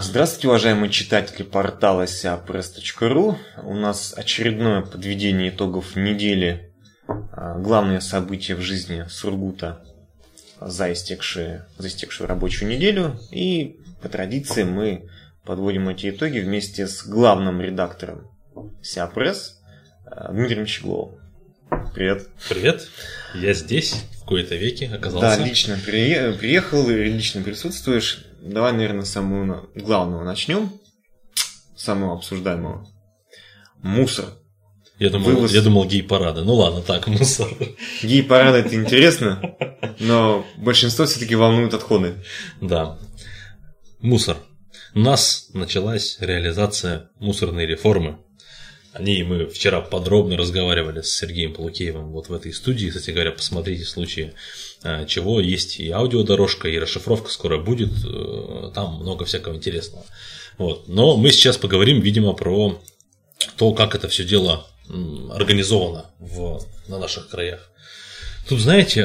Здравствуйте, уважаемые читатели портала siapress.ru. У нас очередное подведение итогов недели. Главные события в жизни Сургута за истекшую рабочую неделю. И по традиции мы подводим эти итоги вместе с главным редактором siapress Дмитрием Щегловым. Привет. Привет. Я здесь в кои-то веки оказался. Да, лично приехал и лично присутствуешь. Давай, наверное, с самого главного начнем. Самого обсуждаемого. Мусор. Я думал гей-парады. Ну ладно, так, мусор. Гей-парады это интересно, но большинство все-таки волнует отходы. Да. Мусор. У нас началась реализация мусорной реформы. О ней мы вчера подробно разговаривали с Сергеем Полукеевым вот в этой студии. Кстати говоря, посмотрите в случае чего. Есть и аудиодорожка, и расшифровка скоро будет. Там много всякого интересного. Вот. Но мы сейчас поговорим, видимо, про то, как это все дело организовано на наших краях. Тут, знаете,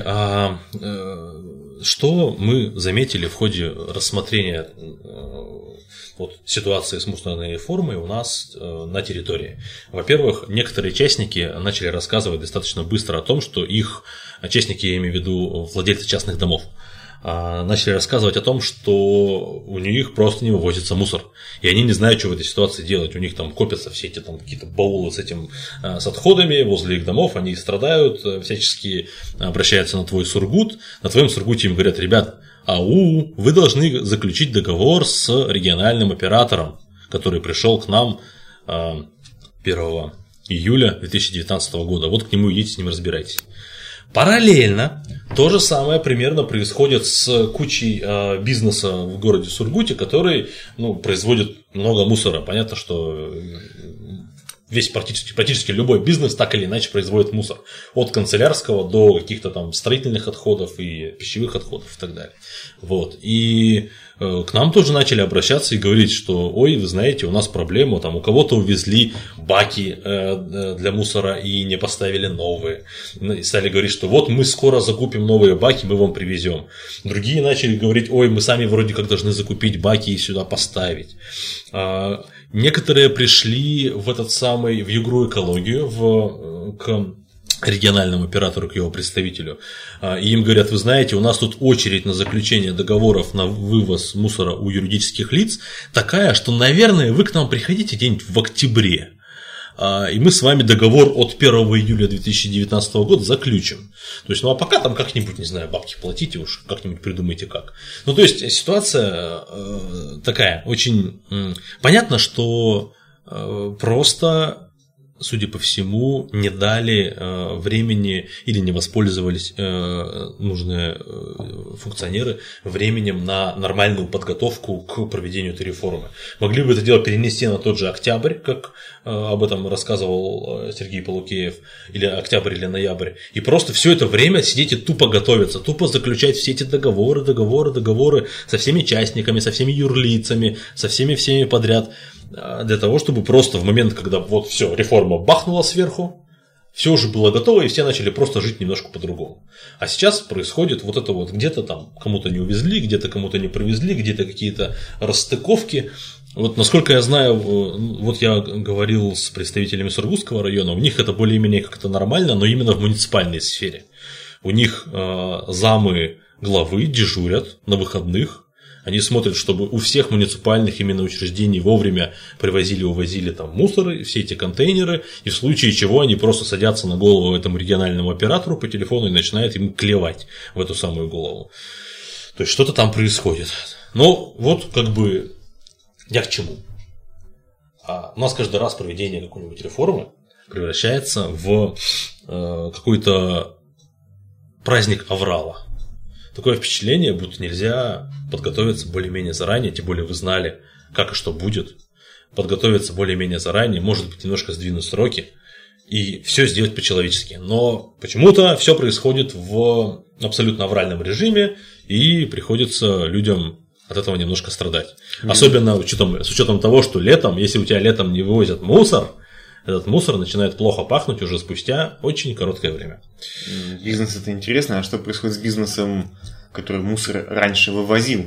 что мы заметили в ходе рассмотрения ситуации с мусорной реформой у нас на территории. Во-первых, некоторые частники начали рассказывать достаточно быстро о том, что их частники, я имею в виду владельцы частных домов, начали рассказывать о том, что у них просто не вывозится мусор. И они не знают, что в этой ситуации делать. У них там копятся все эти там какие-то баулы с отходами возле их домов, они страдают, всячески обращаются на твой Сургут. На твоем Сургуте им говорят: ребят, вы должны заключить договор с региональным оператором, который пришел к нам 1 июля 2019 года. Вот к нему идите, с ним разбирайтесь. Параллельно то же самое примерно происходит с кучей бизнеса в городе Сургуте, который производит много мусора. Понятно, что практически любой бизнес так или иначе производит мусор. От канцелярского до каких-то там строительных отходов и пищевых отходов и так далее. Вот. И к нам тоже начали обращаться и говорить, что ой, вы знаете, у нас проблема, там у кого-то увезли баки для мусора и не поставили новые. И стали говорить, что вот мы скоро закупим новые баки, мы вам привезем. Другие начали говорить: ой, мы сами вроде как должны закупить баки и сюда поставить. Некоторые пришли в Югру экологию, к региональному оператору, к его представителю, и им говорят: вы знаете, у нас тут очередь на заключение договоров на вывоз мусора у юридических лиц такая, что, наверное, вы к нам приходите где-нибудь в октябре, и мы с вами договор от 1 июля 2019 года заключим. То есть, а пока там как-нибудь, не знаю, бабки платите уж, как-нибудь придумайте как. То есть, ситуация такая, очень понятно, что просто, судя по всему, не дали времени или не воспользовались нужные функционеры временем на нормальную подготовку к проведению этой реформы. Могли бы это дело перенести на тот же октябрь, как об этом рассказывал Сергей Полукеев, или октябрь, или ноябрь, и просто все это время сидеть и тупо готовиться, тупо заключать все эти договоры со всеми частниками, со всеми юрлицами, со всеми подряд, для того, чтобы просто в момент, когда вот все, реформа бахнула сверху, все уже было готово, и все начали просто жить немножко по-другому. А сейчас происходит вот это вот, где-то там кому-то не увезли, где-то кому-то не привезли, где-то какие-то расстыковки. Вот насколько я знаю, вот я говорил с представителями Сургутского района, у них это более-менее как-то нормально, но именно в муниципальной сфере. У них замы главы дежурят на выходных. Они смотрят, чтобы у всех муниципальных именно учреждений вовремя увозили там мусоры, все эти контейнеры, и в случае чего они просто садятся на голову этому региональному оператору по телефону и начинают ему клевать в эту самую голову. То есть что-то там происходит. Но вот я к чему? У нас каждый раз проведение какой-нибудь реформы превращается в какой-то праздник аврала. Такое впечатление, будто нельзя подготовиться более-менее заранее, тем более вы знали, как и что будет. Подготовиться более-менее заранее, может быть, немножко сдвинуть сроки и все сделать по-человечески. Но почему-то все происходит в абсолютно авральном режиме, и приходится людям от этого немножко страдать. Особенно с учетом того, что летом, если у тебя летом не вывозят мусор, этот мусор начинает плохо пахнуть уже спустя очень короткое время. Бизнес — это интересно, а что происходит с бизнесом, который мусор раньше вывозил?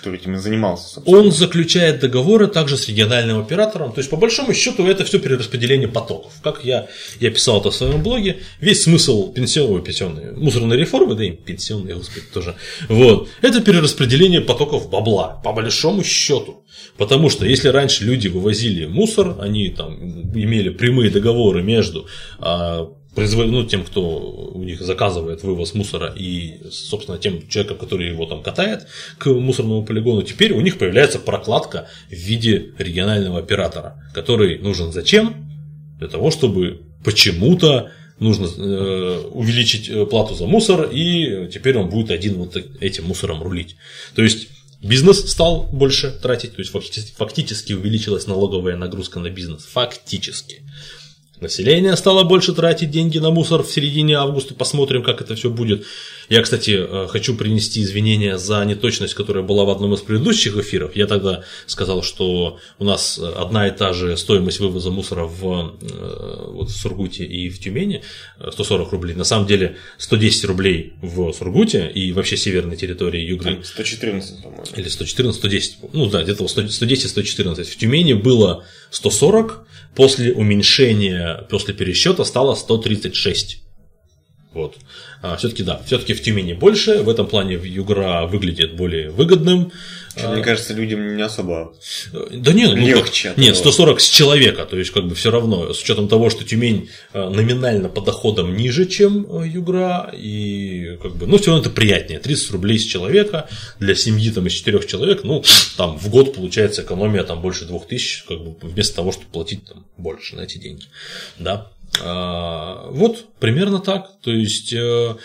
который этим и занимался, собственно. Он заключает договоры также с региональным оператором. То есть, по большому счету, это все перераспределение потоков. Как я писал это в своем блоге, весь смысл пенсионной мусорной реформы, да и пенсионной, господи, тоже, вот, это перераспределение потоков бабла, по большому счету. Потому что если раньше люди вывозили мусор, они там имели прямые договоры между тем, кто у них заказывает вывоз мусора, и, собственно, тем человеком, который его там катает к мусорному полигону, теперь у них появляется прокладка в виде регионального оператора, который нужен зачем? Для того, чтобы почему-то нужно увеличить плату за мусор, и теперь он будет один вот этим мусором рулить. То есть бизнес стал больше тратить, то есть фактически увеличилась налоговая нагрузка на бизнес. Фактически. Население стало больше тратить деньги на мусор в середине августа. Посмотрим, как это все будет. Я, кстати, хочу принести извинения за неточность, которая была в одном из предыдущих эфиров. Я тогда сказал, что у нас одна и та же стоимость вывоза мусора в Сургуте и в Тюмени, 140 рублей. На самом деле 110 рублей в Сургуте и вообще северной территории Югры. 114, по-моему. Или 114, 110. Ну да, где-то 110-114. В Тюмени было 140. После уменьшения, после пересчета стало 136. Вот. Все-таки в Тюмени больше, в этом плане Югра выглядит более выгодным. Мне кажется, людям не особо легче. Нет, 140 с человека, то есть как бы все равно, с учетом того, что Тюмень номинально по доходам ниже, чем Югра, и как бы, все равно это приятнее. 30 рублей с человека для семьи там, из 4 человек, там в год получается экономия там, больше 2000, как бы, вместо того, чтобы платить там, больше на эти деньги. Да. Вот, примерно так. То есть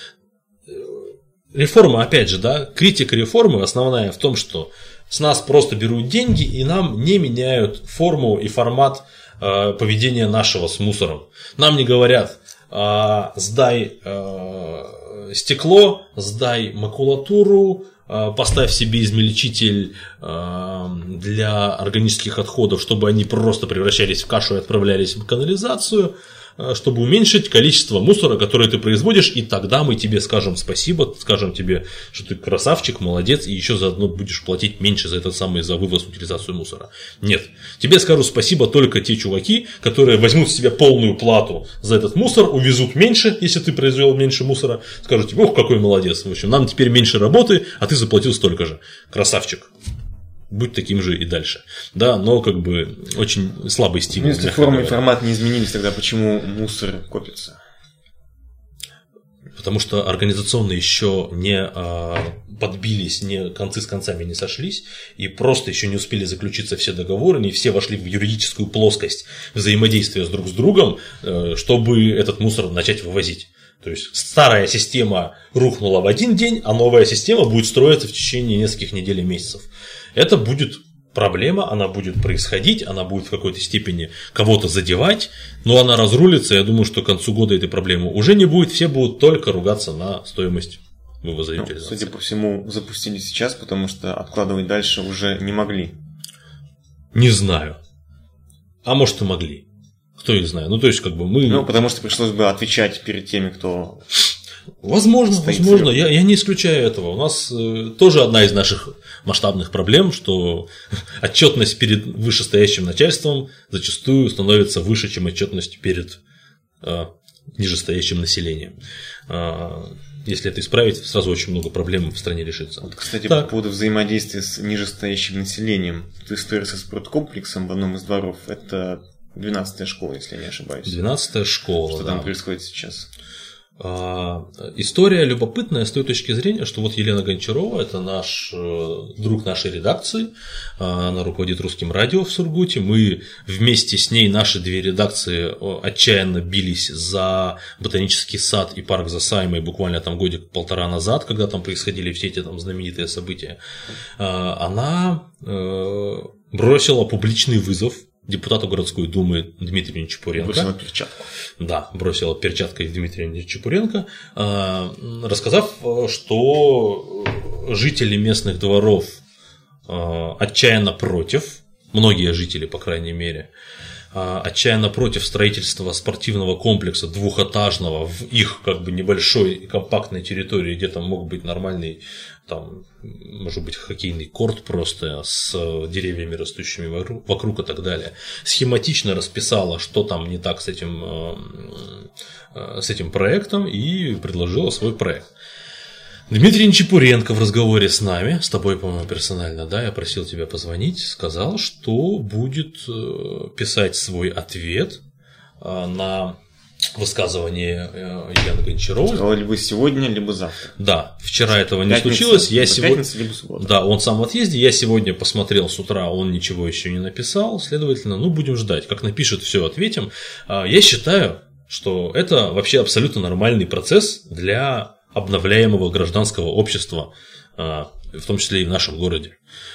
реформа, опять же, да, критика реформы основная в том, что с нас просто берут деньги и нам не меняют форму и формат поведения нашего с мусором. Нам не говорят: сдай стекло, сдай макулатуру, поставь себе измельчитель для органических отходов, чтобы они просто превращались в кашу и отправлялись в канализацию, чтобы уменьшить количество мусора, который ты производишь, и тогда мы тебе скажем спасибо, скажем тебе, что ты красавчик, молодец, и еще заодно будешь платить меньше за за вывоз, утилизацию мусора. Нет. Тебе скажут спасибо только те чуваки, которые возьмут с тебя полную плату за этот мусор, увезут меньше, если ты произвел меньше мусора, скажут тебе: ох, какой молодец, в общем, нам теперь меньше работы, а ты заплатил столько же. Красавчик. Будь таким же и дальше. Да, но как бы очень слабый стимул. Если форма и формат не изменились, тогда почему мусор копится? Потому что организационно еще не подбились, концы с концами не сошлись, и просто еще не успели заключиться все договоры, не все вошли в юридическую плоскость взаимодействия друг с другом, чтобы этот мусор начать вывозить. То есть старая система рухнула в один день, а новая система будет строиться в течение нескольких недель и месяцев. Это будет проблема, она будет происходить, она будет в какой-то степени кого-то задевать, но она разрулится. Я думаю, что к концу года этой проблемы уже не будет, все будут только ругаться на стоимость вывоза и утилизации. Судя по всему, запустили сейчас, потому что откладывать дальше уже не могли. Не знаю. А может и могли. Кто их знает? То есть, как бы мы... потому что пришлось бы отвечать перед теми, кто... Возможно. Я не исключаю этого. У нас тоже одна из наших масштабных проблем, что отчетность перед вышестоящим начальством зачастую становится выше, чем отчетность перед нижестоящим населением. Если это исправить, сразу очень много проблем в стране решится. Кстати, по поводу взаимодействия с нижестоящим населением. История со спорткомплексом в одном из дворов – это 12-я школа, если я не ошибаюсь. 12-я школа, Что там происходит сейчас? История любопытная с той точки зрения, что вот Елена Гончарова, это наш друг нашей редакции, она руководит Русским радио в Сургуте, мы вместе с ней, наши две редакции отчаянно бились за ботанический сад и парк Засаймой буквально там годик-полтора назад, когда там происходили все эти там знаменитые события. Она бросила публичный вызов депутату городской думы Дмитрию Нечапуренко. Бросила перчатку. Да, бросила перчаткой Дмитрия Нечапуренко, рассказав, что жители местных дворов отчаянно против, многие жители, по крайней мере, отчаянно против строительства спортивного комплекса двухэтажного в их как бы небольшой компактной территории, где там мог быть нормальный там, может быть, хоккейный корт просто с деревьями, растущими вокруг и так далее. Схематично расписала, что там не так с этим проектом, и предложила свой проект. Дмитрий Нечипуренко в разговоре с нами, с тобой, по-моему, персонально, да, я просил тебя позвонить, сказал, что будет писать свой ответ на высказывание Елены Гончаровой. Сказал либо сегодня, либо завтра. Да, вчера этого не случилось. Пятница, либо суббота. Да, он сам в отъезде. Я сегодня посмотрел с утра, он ничего еще не написал. Следовательно, будем ждать. Как напишет, все ответим. Я считаю, что это вообще абсолютно нормальный процесс для обновляемого гражданского общества, в том числе и в нашем городе.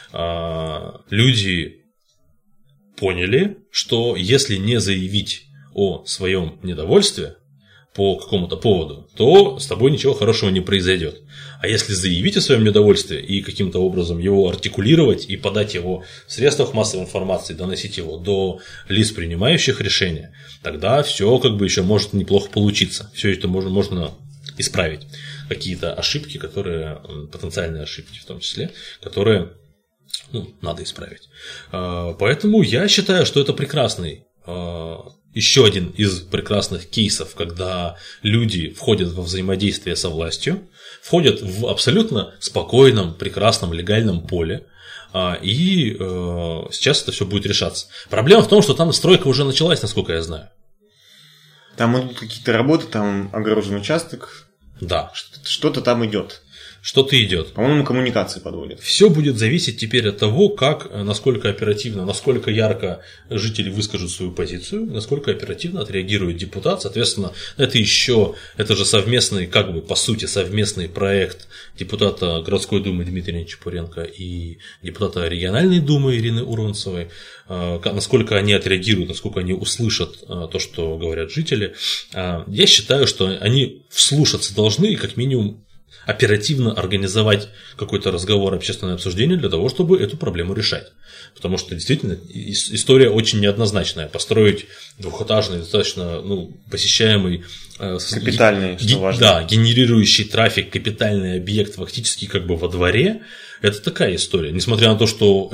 Люди поняли, что если не заявить о своем недовольстве по какому-то поводу, то с тобой ничего хорошего не произойдет. А если заявить о своем недовольстве и каким-то образом его артикулировать и подать его в средствах массовой информации, доносить его до лиц, принимающих решения, тогда все еще может неплохо получиться. Все это можно исправить. Какие-то ошибки, потенциальные ошибки в том числе, которые надо исправить. Поэтому я считаю, что это прекрасный еще один из прекрасных кейсов, когда люди входят во взаимодействие со властью, входят в абсолютно спокойном, прекрасном, легальном поле, и сейчас это все будет решаться. Проблема в том, что там стройка уже началась, насколько я знаю. Там идут какие-то работы, там огорожен участок. Да. Что-то там идет. Что-то идет. По-моему, коммуникации подводят. Все будет зависеть теперь от того, насколько оперативно, насколько ярко жители выскажут свою позицию, насколько оперативно отреагирует депутат. Соответственно, это же совместный, по сути, совместный проект депутата городской думы Дмитрия Нечипуренко и депутата региональной думы Ирины Урванцевой. Насколько они отреагируют, насколько они услышат то, что говорят жители. Я считаю, что они вслушаться должны и как минимум оперативно организовать какой-то разговор, общественное обсуждение для того, чтобы эту проблему решать. Потому что действительно история очень неоднозначная. Построить двухэтажный, достаточно посещаемый, капитальный, что важно. Да, генерирующий трафик, капитальный объект фактически во дворе, это такая история. Несмотря на то, что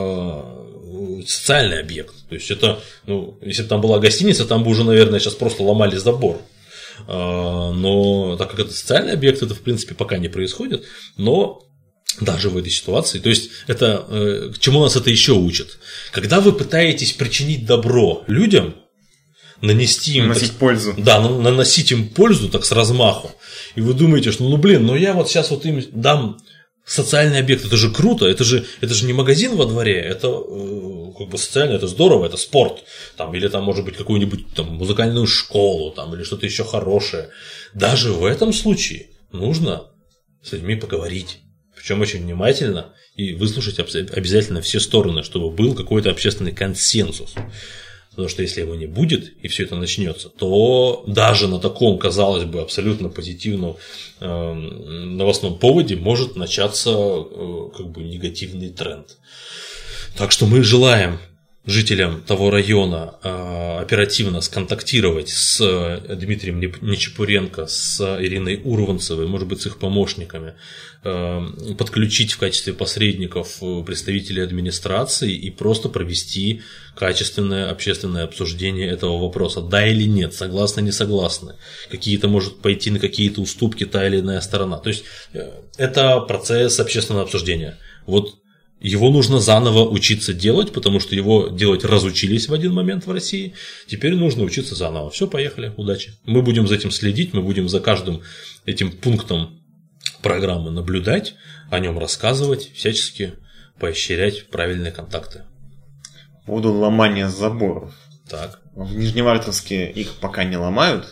это социальный объект. То есть это, если бы там была гостиница, там бы уже, наверное, сейчас просто ломали забор. Но так как это социальный объект, это в принципе пока не происходит. Но даже в этой ситуации, то есть это к чему нас это еще учит? Когда вы пытаетесь причинить добро людям, наносить пользу. Да, наносить им пользу так с размаху. И вы думаете, что я вот сейчас им дам социальный объект, это же круто, это же не магазин во дворе, это социально, это здорово, это спорт, или может быть какую-нибудь музыкальную школу, или что-то еще хорошее. Даже в этом случае нужно с людьми поговорить, причем очень внимательно и выслушать обязательно все стороны, чтобы был какой-то общественный консенсус. Потому что если его не будет, и все это начнется, то даже на таком, казалось бы, абсолютно позитивном новостном поводе может начаться негативный тренд. Так что мы желаем жителям того района оперативно сконтактировать с Дмитрием Нечипуренко, с Ириной Урванцевой, может быть, с их помощниками, подключить в качестве посредников представителей администрации и просто провести качественное общественное обсуждение этого вопроса. Да или нет, согласны, не согласны, какие-то может пойти на какие-то уступки та или иная сторона. То есть это процесс общественного обсуждения. Его нужно заново учиться делать, потому что его делать разучились в один момент в России. Теперь нужно учиться заново. Все, поехали, удачи. Мы будем за этим следить, мы будем за каждым этим пунктом программы наблюдать, о нем рассказывать, всячески поощрять правильные контакты. По поводу ломания заборов. Так. В Нижневартовске их пока не ломают.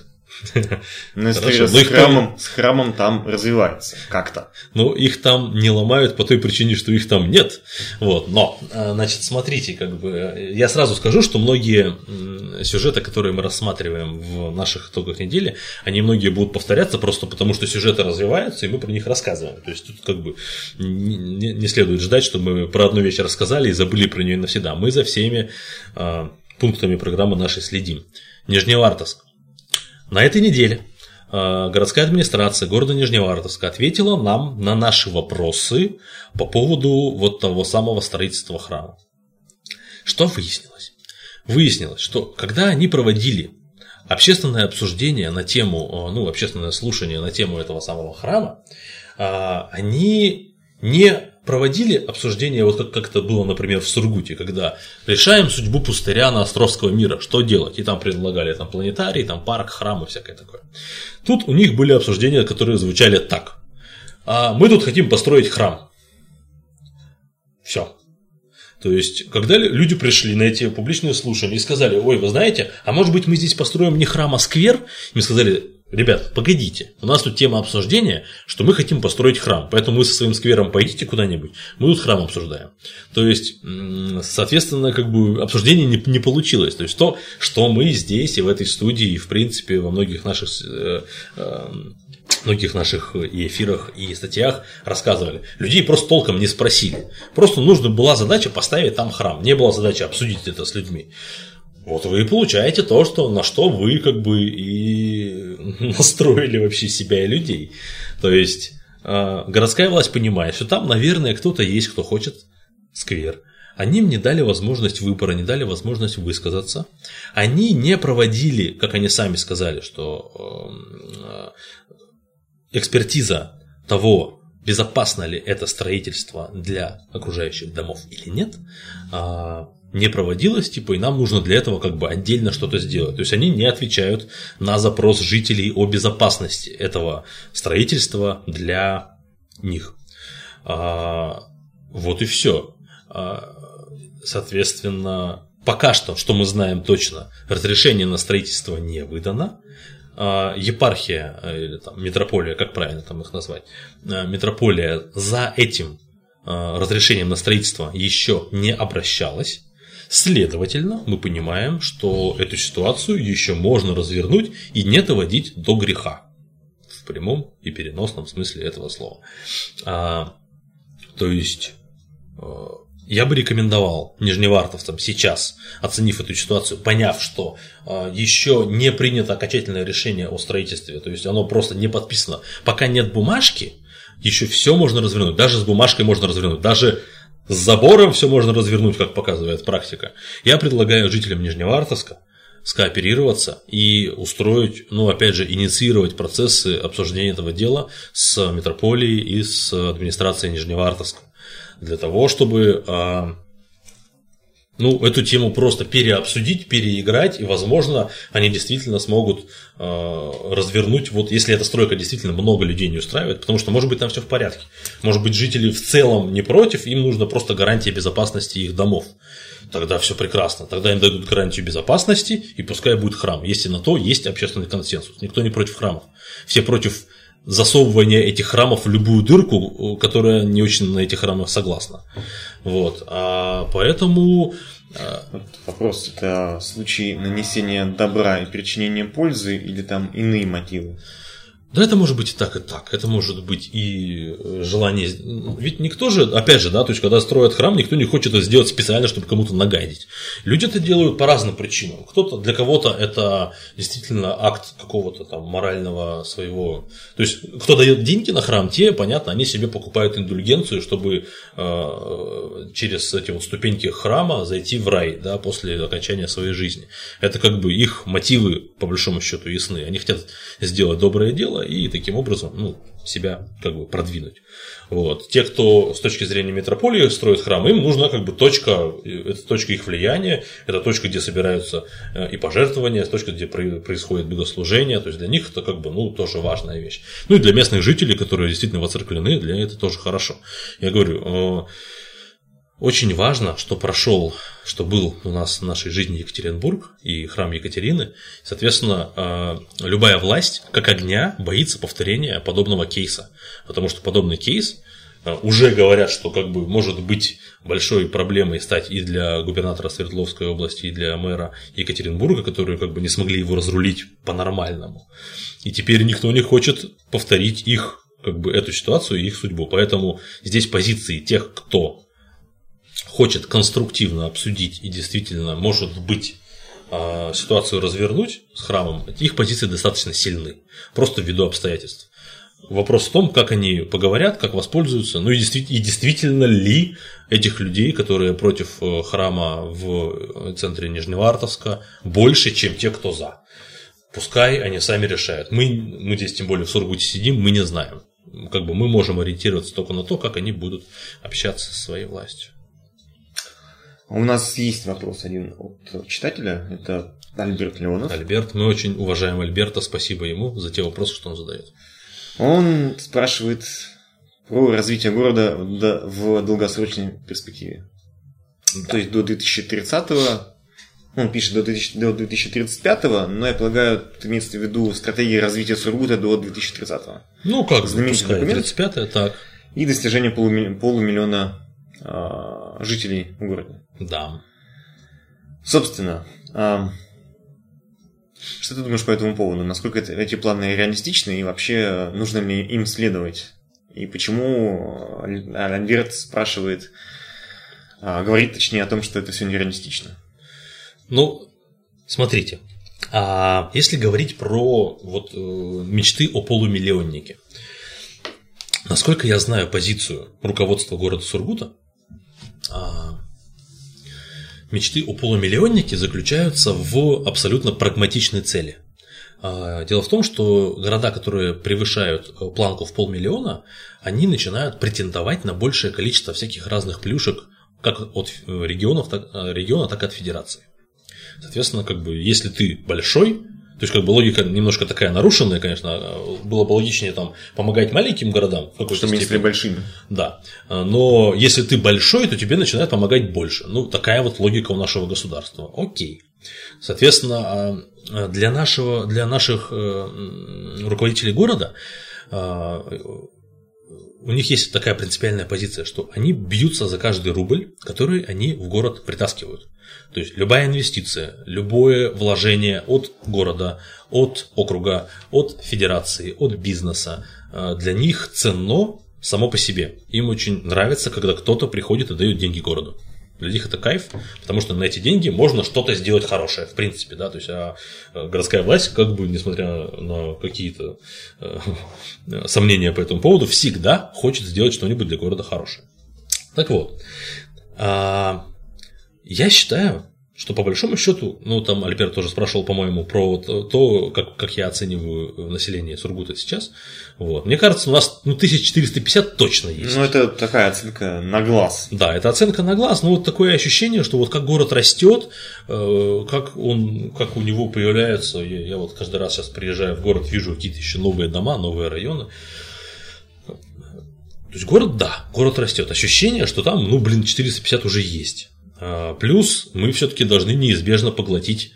Но история с храмом там развивается как-то. Их там не ломают по той причине, что их там нет. Но, смотрите, я сразу скажу, что многие сюжеты, которые мы рассматриваем в наших итогах недели, они многие будут повторяться просто потому, что сюжеты развиваются, и мы про них рассказываем. То есть тут не следует ждать, что мы про одну вещь рассказали и забыли про нее навсегда. Мы за всеми пунктами программы нашей следим. Нижневартовск. На этой неделе городская администрация города Нижневартовска ответила нам на наши вопросы по поводу вот того самого строительства храма. Что выяснилось? Выяснилось, что когда они проводили общественное обсуждение на тему, общественное слушание на тему этого самого храма, они не проводили обсуждение, вот как это было, например, в Сургуте, когда решаем судьбу пустыря на Островского мира, что делать, и там предлагали планетарий, парк, храм и всякое такое. Тут у них были обсуждения, которые звучали так: мы тут хотим построить храм. Все. То есть, когда люди пришли на эти публичные слушания и сказали: ой, вы знаете, а может быть мы здесь построим не храм, а сквер? Им сказали: ребят, погодите, у нас тут тема обсуждения, что мы хотим построить храм, поэтому вы со своим сквером пойдите куда-нибудь, мы тут храм обсуждаем. То есть, соответственно, обсуждение не получилось. То есть, то, что мы здесь и в этой студии, и в принципе во многих наших и эфирах, и статьях рассказывали. Людей просто толком не спросили. Просто была задача поставить там храм. Не было задачи обсудить это с людьми. Вот вы и получаете то, на что вы и настроили вообще себя и людей. То есть, городская власть понимает, что там, наверное, кто-то есть, кто хочет сквер. Они им не дали возможность выбора, не дали возможность высказаться. Они не проводили, как они сами сказали, что экспертиза того, безопасно ли это строительство для окружающих домов или нет, не проводилось, и нам нужно для этого отдельно что-то сделать. То есть они не отвечают на запрос жителей о безопасности этого строительства для них. Вот и все. Соответственно, пока что мы знаем точно, разрешение на строительство не выдано. Епархия или митрополия, как правильно их назвать, митрополия за этим разрешением на строительство еще не обращалась. Следовательно, мы понимаем, что эту ситуацию еще можно развернуть и не доводить до греха. В прямом и переносном смысле этого слова. То есть, я бы рекомендовал нижневартовцам сейчас, оценив эту ситуацию, поняв, что еще не принято окончательное решение о строительстве, то есть оно просто не подписано, пока нет бумажки, еще все можно развернуть, даже с бумажкой можно развернуть, даже с забором все можно развернуть, как показывает практика. Я предлагаю жителям Нижневартовска скооперироваться и устроить, опять же, инициировать процессы обсуждения этого дела с митрополией и с администрацией Нижневартовска. Для того, чтобы эту тему просто переобсудить, переиграть, и, возможно, они действительно смогут развернуть, если эта стройка действительно много людей не устраивает, потому что, может быть, там все в порядке. Может быть, жители в целом не против, им нужна просто гарантия безопасности их домов. Тогда все прекрасно. Тогда им дадут гарантию безопасности, и пускай будет храм. Если на то есть общественный консенсус. Никто не против храмов. Все против засовывания этих храмов в любую дырку, которая не очень на этих храмах согласна. Поэтому... Вопрос, это случай нанесения добра и причинения пользы или там иные мотивы? Да, это может быть и так, и так. Это может быть и желание... Ведь никто же, опять же, то есть, когда строят храм, никто не хочет это сделать специально, чтобы кому-то нагадить. Люди это делают по разным причинам. Для кого-то это действительно акт какого-то морального своего... То есть, кто дает деньги на храм, те, понятно, они себе покупают индульгенцию, чтобы через эти ступеньки храма зайти в рай, после окончания своей жизни. Это их мотивы, по большому счету, ясны. Они хотят сделать доброе дело и таким образом себя продвинуть. Те, кто с точки зрения митрополии строит храм, им нужна точка, это точка их влияния, это точка, где собираются и пожертвования, точка, где происходит богослужение, то есть для них это тоже важная вещь. И для местных жителей, которые действительно воцерквлены, для этого тоже хорошо. Я говорю, очень важно, что был у нас в нашей жизни Екатеринбург и храм Екатерины. Соответственно, любая власть, как огня, боится повторения подобного кейса. Потому что подобный кейс уже говорят, что может быть большой проблемой стать и для губернатора Свердловской области, и для мэра Екатеринбурга, которые не смогли его разрулить по-нормальному. И теперь никто не хочет повторить эту ситуацию и их судьбу. Поэтому здесь позиции тех, кто хочет конструктивно обсудить и действительно, может быть, ситуацию развернуть с храмом, их позиции достаточно сильны, просто ввиду обстоятельств. Вопрос в том, как они поговорят, как воспользуются, ну и действительно ли этих людей, которые против храма в центре Нижневартовска, больше, чем те, кто за. Пускай они сами решают. Мы здесь, тем более в Сургуте сидим, мы не знаем. Как бы мы можем ориентироваться только на то, как они будут общаться со своей властью. У нас есть вопрос один от читателя, это Альберт Леонов. Альберт, мы очень уважаем Альберта, спасибо ему за те вопросы, что он задает. Он спрашивает про развитие города в долгосрочной перспективе. Да. То есть до 2030-го, он пишет до 2035-го, но я полагаю, имеется в виду стратегия развития Сургута до 2030-го. Ну как, пускай 35-е, так. И достижение полумиллиона жителей в городе. Да. Собственно, что ты думаешь по этому поводу? Насколько эти планы реалистичны и вообще нужно ли им следовать? И почему Альберт спрашивает, говорит точнее о том, что это все нереалистично? Ну, смотрите, если говорить про мечты о полумиллионнике, насколько я знаю позицию руководства города Сургута, мечты о полумиллионнике заключаются в абсолютно прагматичной цели. Дело в том, что города, которые превышают планку в 500 000, они начинают претендовать на большее количество всяких разных плюшек, как от региона, так и от федерации. Соответственно, если ты большой, то есть логика немножко такая нарушенная, конечно, было бы логичнее помогать маленьким городам в какой-то степени. Чтобы большими. Да. Но если ты большой, то тебе начинают помогать больше. Ну, такая логика у нашего государства. Окей. Соответственно, для наших руководителей города у них есть такая принципиальная позиция, что они бьются за каждый рубль, который они в город притаскивают. То есть любая инвестиция, любое вложение от города, от округа, от федерации, от бизнеса для них ценно само по себе. Им очень нравится, когда кто-то приходит и дает деньги городу. Для них это кайф, потому что на эти деньги можно что-то сделать хорошее, в принципе, да, то есть городская власть, несмотря на какие-то сомнения по этому поводу, всегда хочет сделать что-нибудь для города хорошее. Так вот, я считаю, что по большому счету, там Альберт тоже спрашивал, по-моему, про то, как я оцениваю население Сургута сейчас. Мне кажется, у нас 1450 точно есть. Это такая оценка на глаз. Да, это оценка на глаз, но такое ощущение, что как город растет, как у него появляются, я каждый раз сейчас приезжаю в город, вижу какие-то еще новые дома, новые районы. То есть город растет. Ощущение, что там, 450 уже есть. Плюс мы все-таки должны неизбежно поглотить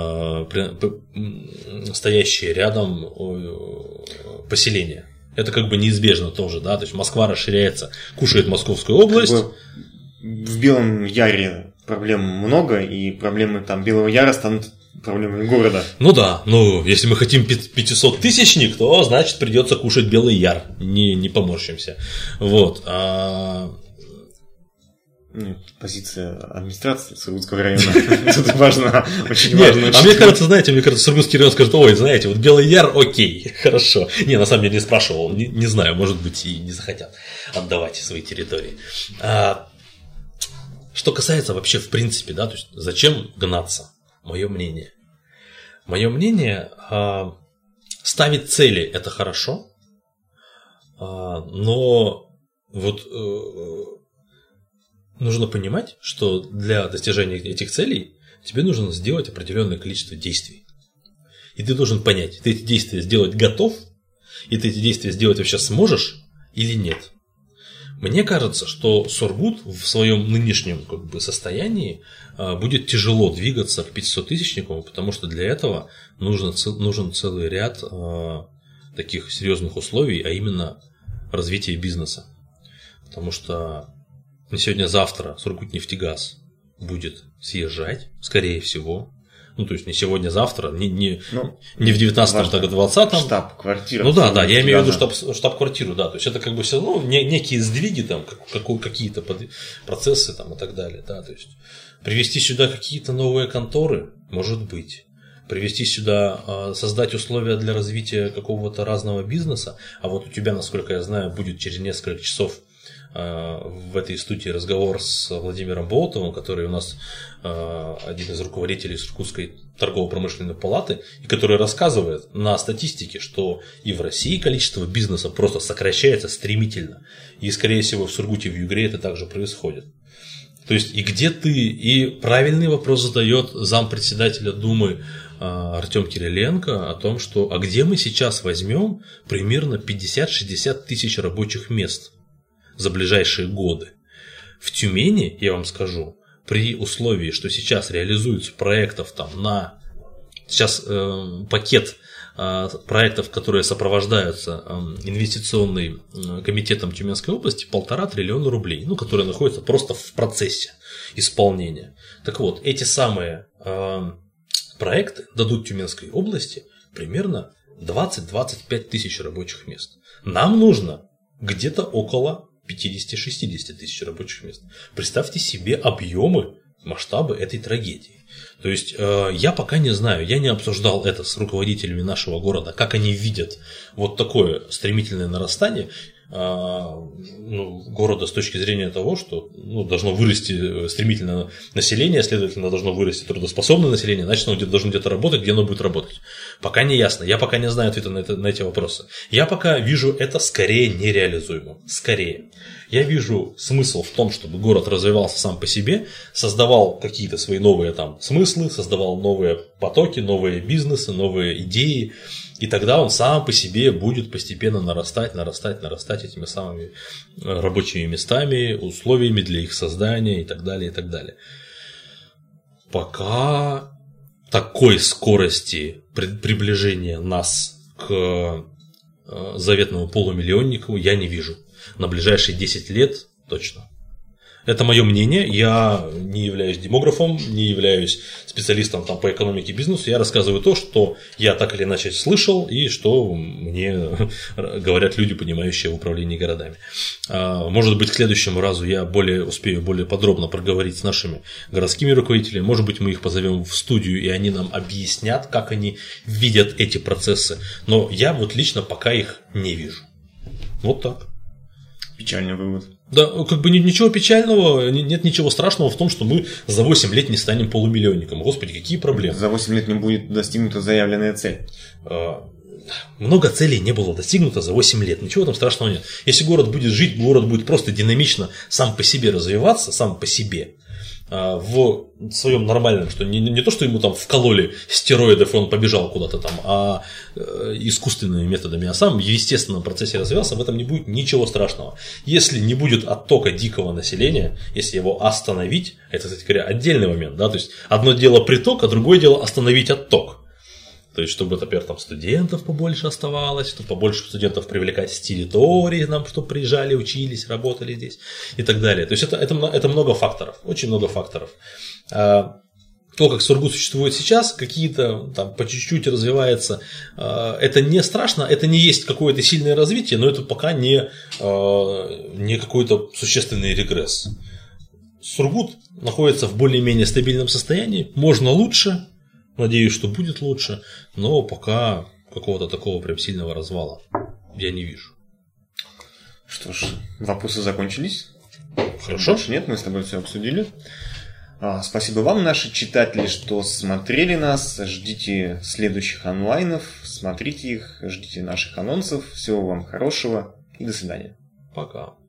стоящие рядом поселения. Это неизбежно тоже, да, то есть Москва расширяется, кушает Московскую область. В Белом Яре проблем много, и проблемы Белого Яра станут проблемами города. Если мы хотим 500-тысячник, то значит придется кушать Белый Яр, не поморщимся. Позиция администрации Сургутского района. Это важно, очень важно. Мне кажется, Сургутский район скажет: ой, знаете, Белый Яр, окей, хорошо. На самом деле не спрашивал, не знаю, может быть, и не захотят отдавать свои территории. Что касается вообще, в принципе, да, то есть зачем гнаться? Мое мнение, ставить цели – это хорошо, но нужно понимать, что для достижения этих целей тебе нужно сделать определенное количество действий. И ты должен понять, ты эти действия сделать готов, и ты эти действия сделать вообще сможешь или нет. Мне кажется, что Сургут в своем нынешнем состоянии будет тяжело двигаться к 500-тысячнику, потому что для этого нужен целый ряд таких серьезных условий, а именно развитие бизнеса. Потому что сегодня-завтра Сургутнефтегаз будет съезжать, скорее всего. Ну, то есть не сегодня-завтра, не в 19-м, так и в 20-м. Штаб-квартира. Ну да, я имею в виду штаб-квартиру, да. То есть это как бы все равно некие сдвиги, там, какие-то процессы там, и так далее. Да, то есть привести сюда какие-то новые конторы, может быть. Привести сюда, создать условия для развития какого-то разного бизнеса. А вот у тебя, насколько я знаю, будет через несколько часов в этой студии разговор с Владимиром Болотовым, который у нас один из руководителей Сургутской торгово-промышленной палаты, и который рассказывает на статистике, что и в России количество бизнеса просто сокращается стремительно. И, скорее всего, в Сургуте, в Югре это также происходит. То есть, и где ты? И правильный вопрос задает зампредседателя Думы Артем Кириленко о том, что а где мы сейчас возьмем примерно 50-60 тысяч рабочих мест за ближайшие годы. В Тюмени, я вам скажу, при условии, что сейчас реализуются проектов там сейчас пакет проектов, которые сопровождаются инвестиционным комитетом Тюменской области, 1,5 триллиона рублей, которые находятся просто в процессе исполнения. Так вот, эти самые проекты дадут Тюменской области примерно 20-25 тысяч рабочих мест. Нам нужно где-то около 50-60 тысяч рабочих мест. Представьте себе объемы, масштабы этой трагедии. То есть я пока не знаю, я не обсуждал это с руководителями нашего города, как они видят вот такое стремительное нарастание города с точки зрения того, что должно вырасти стремительно население, следовательно, должно вырасти трудоспособное население, значит, оно должно где-то работать, где оно будет работать. Пока не ясно, я пока не знаю ответа на эти вопросы. Я пока вижу это скорее нереализуемым. Скорее. Я вижу смысл в том, чтобы город развивался сам по себе, создавал какие-то свои новые там смыслы, создавал новые потоки, новые бизнесы, новые идеи. И тогда он сам по себе будет постепенно нарастать этими самыми рабочими местами, условиями для их создания и так далее, и так далее. Пока такой скорости приближения нас к заветному полумиллионнику я не вижу. На ближайшие 10 лет точно. Это мое мнение, я не являюсь демографом, не являюсь специалистом там, по экономике и бизнесу, я рассказываю то, что я так или иначе слышал и что мне говорят люди, понимающие в управлении городами. Может быть, к следующему разу я успею более подробно проговорить с нашими городскими руководителями, может быть, мы их позовем в студию и они нам объяснят, как они видят эти процессы, но я вот лично пока их не вижу. Вот так. Печальный вывод. Да, как бы ничего печального, нет ничего страшного в том, что мы за 8 лет не станем полумиллионником. Господи, какие проблемы. За 8 лет не будет достигнута заявленная цель. Много целей не было достигнуто за 8 лет. Ничего там страшного нет. Если город будет жить, город будет просто динамично сам по себе развиваться, сам по себе. В своем нормальном, что не то, что ему там вкололи стероидов, и он побежал куда-то там, а искусственными методами, а сам в естественном процессе развивался, в этом не будет ничего страшного. Если не будет оттока дикого населения, если его остановить, это, кстати говоря, отдельный момент, да, то есть одно дело приток, а другое дело остановить отток. То есть, чтобы, например, там студентов побольше оставалось, чтобы побольше студентов привлекать с территории, чтобы приезжали, учились, работали здесь и так далее. То есть, это много факторов, очень много факторов. То, как Сургут существует сейчас, какие-то там по чуть-чуть развивается, это не страшно, это не есть какое-то сильное развитие, но это пока не какой-то существенный регресс. Сургут находится в более-менее стабильном состоянии, можно лучше. Надеюсь, что будет лучше, но пока какого-то такого прям сильного развала я не вижу. Что ж, вопросы закончились. Хорошо. Больше нет, мы с тобой все обсудили. Спасибо вам, наши читатели, что смотрели нас. Ждите следующих онлайнов, смотрите их, ждите наших анонсов. Всего вам хорошего и до свидания. Пока.